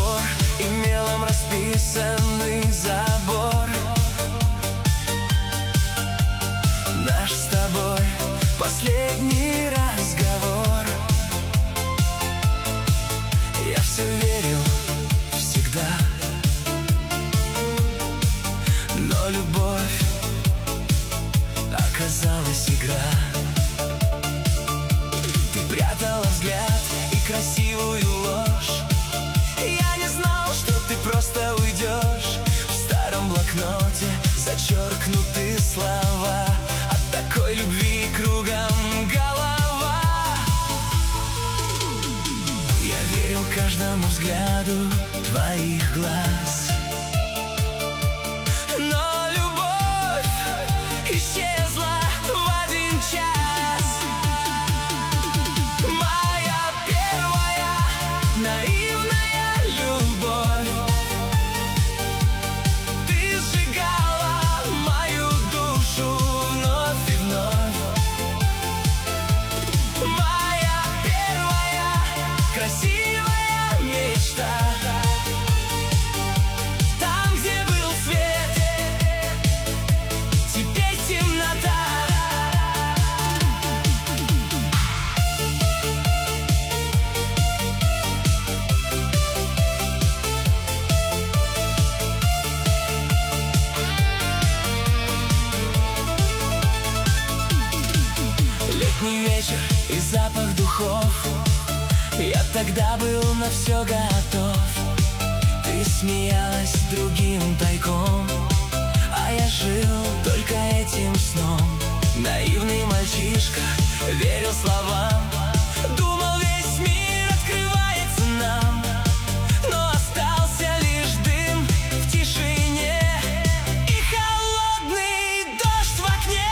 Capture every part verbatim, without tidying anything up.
двор и мелом расписанный забор. Наш с тобой последний разговор. Я все верил всегда, но любовь оказалась игра. Ты прятала взгляд и красивую ложь. Я не знал, что ты просто уйдешь. В старом блокноте зачеркнуты слова. От такой любви кругом голова. Я верил каждому взгляду твоих глаз, но любовь исчезла в один час. Моя первая наивная любовь. Ты сжигала мою душу вновь и вновь. Моя первая красивая мечта. Там, где был свет, теперь темнота. Летний вечер и запах духов. Я тогда был на все готов. Ты смеялась другим тайком, а я жил только этим сном. Наивный мальчишка верил словам. Думал, весь мир открывается нам, но остался лишь дым в тишине и холодный дождь в окне.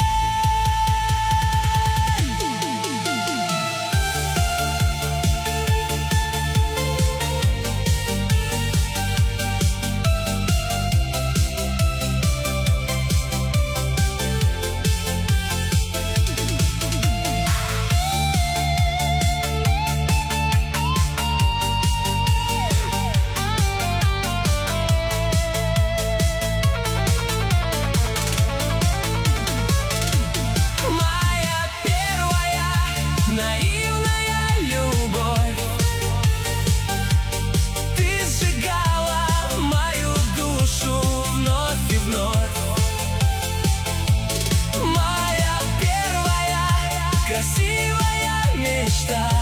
Наивная любовь. Ты сжигала мою душу вновь и вновь. Моя первая красивая мечта.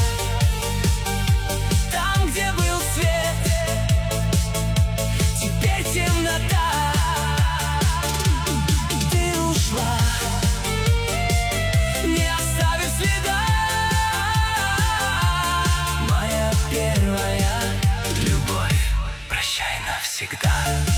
Там, где был свет, теперь темнота. Ты ушла, не оставив следа. Первая любовь, прощай навсегда.